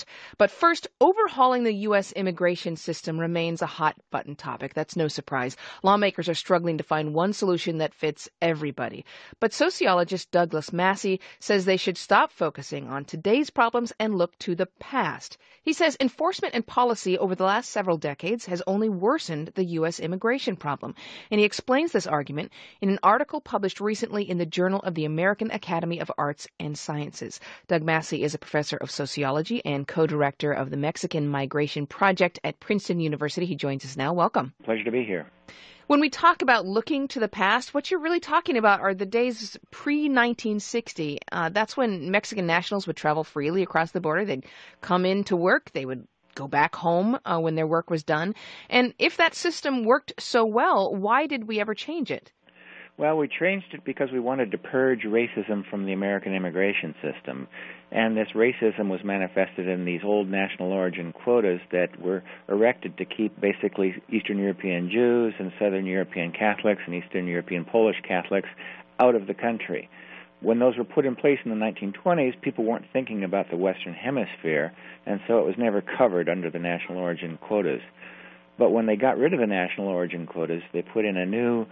But first, overhauling the U.S. immigration system remains a hot-button topic. That's no surprise. Lawmakers are struggling to find one solution that fits everybody. But sociologist Douglas Massey says they should stop focusing on today's problems and look to the past. He says enforcement and policy over the last several decades has only worsened the U.S. immigration problem. And he explains this argument in an article published recently in the Journal of the American Academy of Arts and Sciences. Doug Massey is a professor of sociology and co-director of the Mexican Migration Project at Princeton University. He joins us now. Welcome. Pleasure to be here. When we talk about looking to the past, what you're really talking about are the days pre-1960. That's when Mexican nationals would travel freely across the border. They'd come in to work. They would go back home when their work was done. And if that system worked so well, why did we ever change it? Well, we changed it because we wanted to purge racism from the American immigration system. And this racism was manifested in these old national origin quotas that were erected to keep basically Eastern European Jews and Southern European Catholics and Eastern European Polish Catholics out of the country. When those were put in place in the 1920s, people weren't thinking about the Western Hemisphere, and so it was never covered under the national origin quotas. But when they got rid of the national origin quotas, they put in a new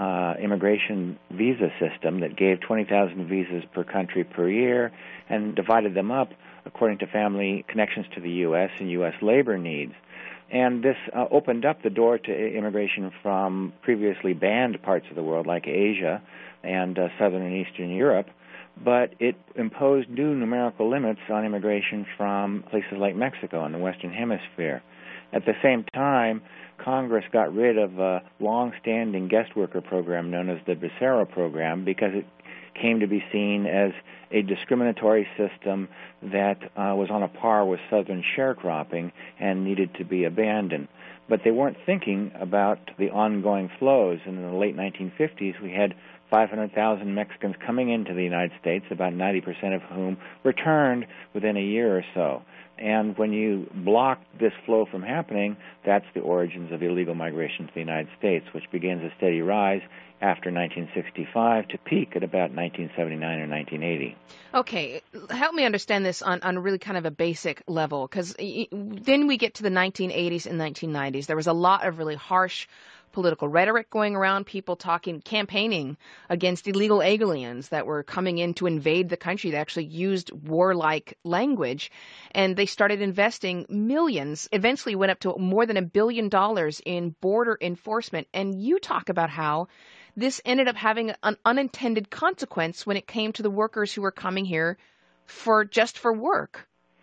immigration visa system that gave 20,000 visas per country per year and divided them up according to family connections to the U.S. and U.S. labor needs. And this opened up the door to immigration from previously banned parts of the world like Asia and Southern and Eastern Europe, but it imposed new numerical limits on immigration from places like Mexico in the Western Hemisphere. At the same time, Congress got rid of a long-standing guest worker program known as the Becerra program because it came to be seen as a discriminatory system that was on a par with Southern sharecropping and needed to be abandoned. But they weren't thinking about the ongoing flows. And in the late 1950s, we had 500,000 Mexicans coming into the United States, about 90% of whom returned within a year or so. And when you block this flow from happening, that's the origins of illegal migration to the United States, which begins a steady rise after 1965 to peak at about 1979 or 1980. Okay, help me understand this on really kind of a basic level, because then we get to the 1980s and 1990s. There was a lot of really harsh political rhetoric going around, people campaigning against illegal aliens that were coming in to invade the country. They actually used warlike language, and they started investing millions, eventually went up to more than $1 billion in border enforcement. And you talk about how this ended up having an unintended consequence when it came to the workers who were coming here for work.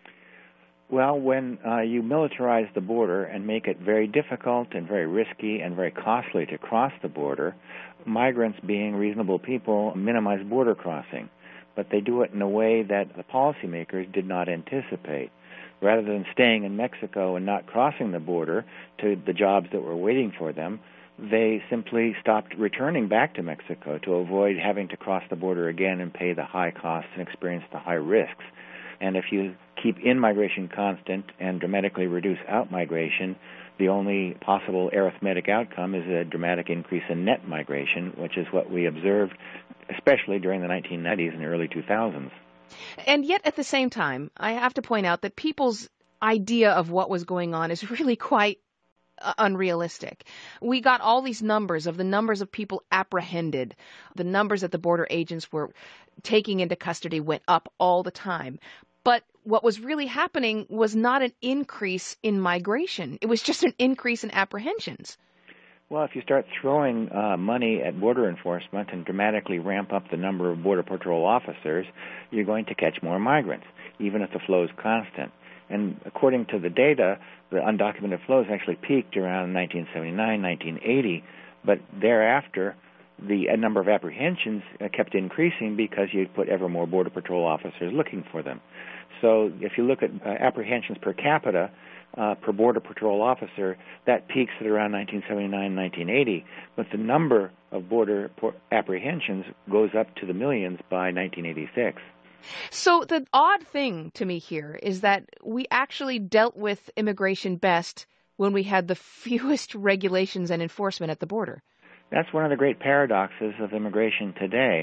Well, when you militarize the border and make it very difficult and very risky and very costly to cross the border, migrants, being reasonable people, minimize border crossing. But they do it in a way that the policymakers did not anticipate. Rather than staying in Mexico and not crossing the border to the jobs that were waiting for them, they simply stopped returning back to Mexico to avoid having to cross the border again and pay the high costs and experience the high risks. And if you keep in-migration constant and dramatically reduce out-migration, the only possible arithmetic outcome is a dramatic increase in net migration, which is what we observed, especially during the 1990s and early 2000s. And yet, at the same time, I have to point out that people's idea of what was going on is really quite unrealistic. We got all these numbers of the numbers of people apprehended. The numbers that the border agents were taking into custody went up all the time. But what was really happening was not an increase in migration. It was just an increase in apprehensions. Well, if you start throwing money at border enforcement and dramatically ramp up the number of Border Patrol officers, you're going to catch more migrants, even if the flow is constant. And according to the data, the undocumented flows actually peaked around 1979, 1980, but thereafter, the number of apprehensions kept increasing because you put ever more Border Patrol officers looking for them. So if you look at apprehensions per capita, per Border Patrol officer, that peaks at around 1979, 1980, but the number of border apprehensions goes up to the millions by 1986. So the odd thing to me here is that we actually dealt with immigration best when we had the fewest regulations and enforcement at the border. That's one of the great paradoxes of immigration today.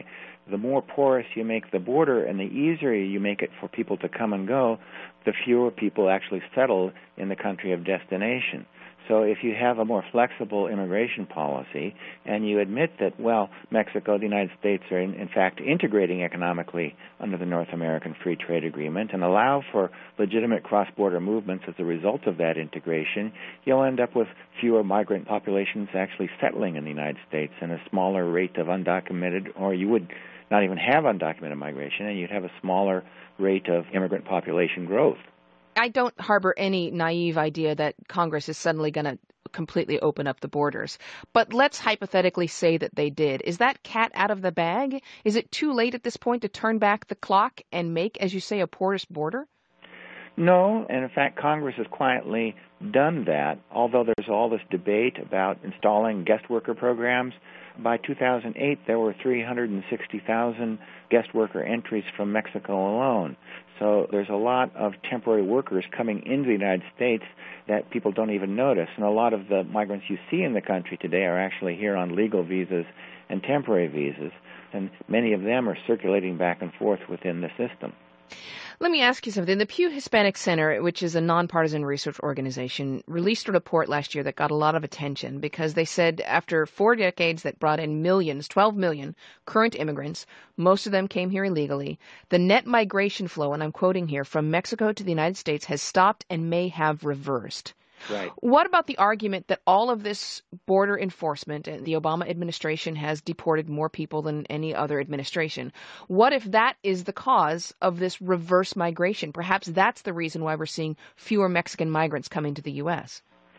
the more porous you make the border and the easier you make it for people to come and go, the fewer people actually settle in the country of destination. So if you have a more flexible immigration policy and you admit that, well, Mexico, the United States are in fact integrating economically under the North American Free Trade Agreement and allow for legitimate cross-border movements as a result of that integration, you'll end up with fewer migrant populations actually settling in the United States and a smaller rate of undocumented, or you would not even have undocumented migration, and you'd have a smaller rate of immigrant population growth. I don't harbor any naive idea that Congress is suddenly going to completely open up the borders. But let's hypothetically say that they did. Is that cat out of the bag? Is it too late at this point to turn back the clock and make, as you say, a porous border? No, and in fact, Congress has quietly done that, although there's all this debate about installing guest worker programs. By 2008, there were 360,000 guest worker entries from Mexico alone. So there's a lot of temporary workers coming into the United States that people don't even notice. And a lot of the migrants you see in the country today are actually here on legal visas and temporary visas. And many of them are circulating back and forth within the system. Let me ask you something. The Pew Hispanic Center, which is a nonpartisan research organization, released a report last year that got a lot of attention because they said after 4 decades that brought in millions, 12 million current immigrants, most of them came here illegally, the net migration flow, and I'm quoting here, from Mexico to the United States has stopped and may have reversed. Right. What about the argument that all of this border enforcement and the Obama administration has deported more people than any other administration? What if that is the cause of this reverse migration? Perhaps that's the reason why we're seeing fewer Mexican migrants coming to the U.S.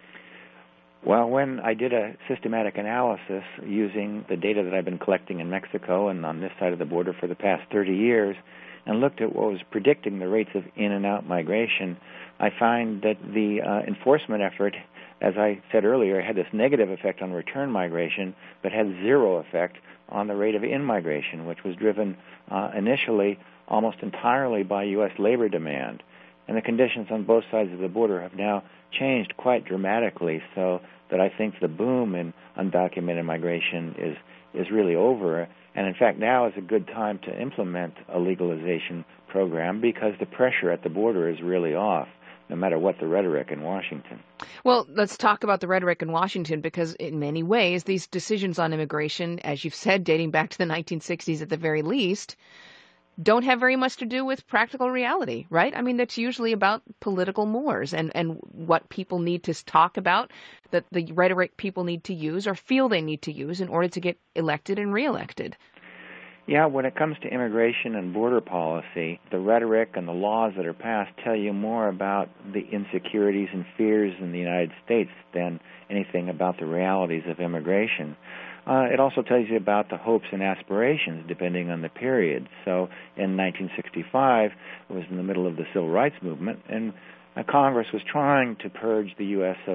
Well, when I did a systematic analysis using the data that I've been collecting in Mexico and on this side of the border for the past 30 years and looked at what was predicting the rates of in and out migration, I find that the enforcement effort, as I said earlier, had this negative effect on return migration, but had zero effect on the rate of in-migration, which was driven initially almost entirely by U.S. labor demand. And the conditions on both sides of the border have now changed quite dramatically, so that I think the boom in undocumented migration is really over. And in fact, now is a good time to implement a legalization program because the pressure at the border is really off, no matter what the rhetoric in Washington. Well, let's talk about the rhetoric in Washington because in many ways, these decisions on immigration, as you've said, dating back to the 1960s at the very least, don't have very much to do with practical reality, right? I mean, that's usually about political mores and what people need to talk about, that the rhetoric people need to use or feel they need to use in order to get elected and reelected. Yeah, when it comes to immigration and border policy, the rhetoric and the laws that are passed tell you more about the insecurities and fears in the United States than anything about the realities of immigration. It also tells you about the hopes and aspirations depending on the period. So in 1965, it was in the middle of the Civil Rights Movement, and Congress was trying to purge the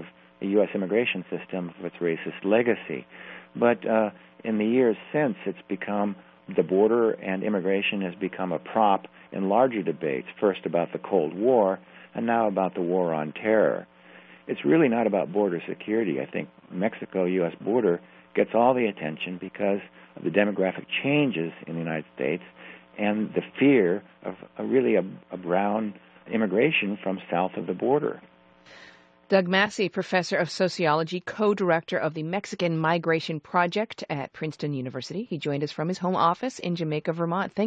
U.S. immigration system of its racist legacy. But in the years since, it's become the border and immigration has become a prop in larger debates, first about the Cold War and now about the war on terror. It's really not about border security. I think Mexico-U.S. border gets all the attention because of the demographic changes in the United States and the fear of a brown immigration from south of the border. Doug Massey, professor of sociology, co-director of the Mexican Migration Project at Princeton University. He joined us from his home office in Jamaica, Vermont. Thank